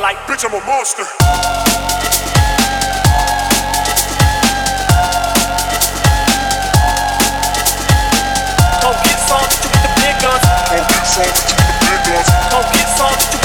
like, bitch, I'm a monster. Don't get some, you with the big guns. Don't get some, you with the big guns. Don't get some, you